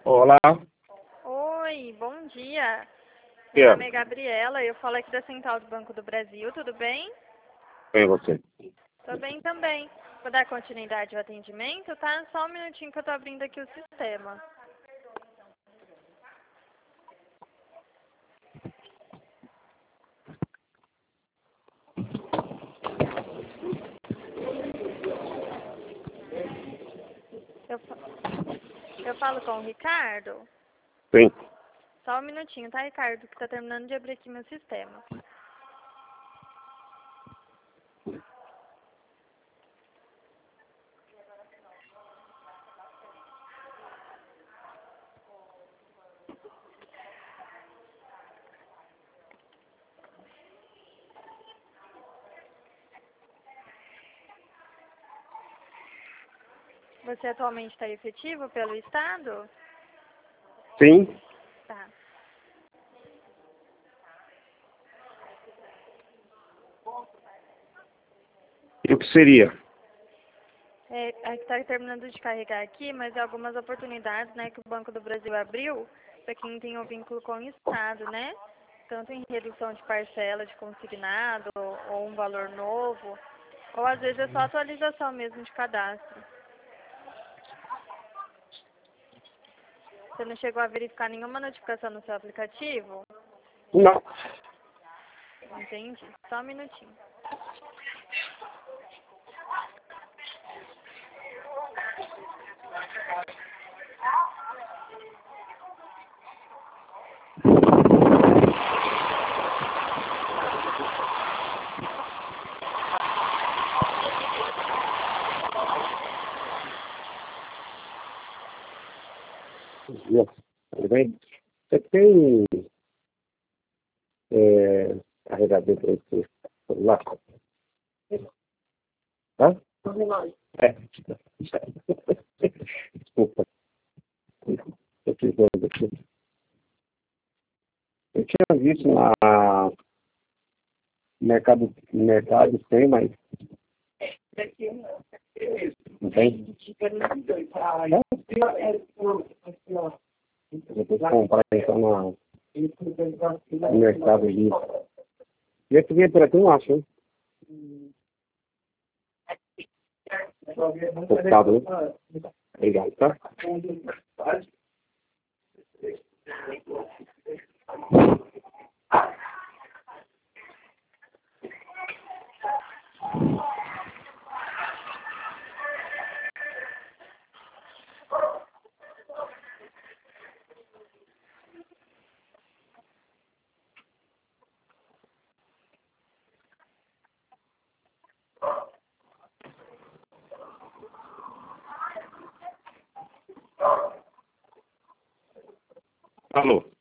Olá, Oi, bom dia. que Meu é? nome é Gabriela, eu falo aqui da Central do Banco do Brasil, tudo bem? Bem você. Tô bem também. Vou dar continuidade ao atendimento, tá? Só um minutinho que eu tô abrindo aqui o sistema. Eu, fa- eu falo com o Ricardo? Sim. Só um minutinho, tá, Ricardo? Que tá terminando de abrir aqui meu sistema. Você atualmente está efetivo pelo Estado? Sim. Tá. E o que seria? É que está terminando de carregar aqui, mas é algumas oportunidades, né, que o Banco do Brasil abriu para quem tem um vínculo com o Estado, né? Tanto em redução de parcela de consignado ou um valor novo, ou às vezes é só atualização mesmo de cadastro. Você não chegou a verificar nenhuma notificação no seu aplicativo? Não. Entendi. Só um minutinho. Tudo bem? Você tem carregador para esse celular? Hã? É. Desculpa. Eu fiz dois aqui. Eu tinha visto na mercado tem, mas não tem. Não? Eu vou comprar então no Mercado Livre. E esse vinha por aqui, não acho, hein? Focado, né? Obrigado, tá? Alô?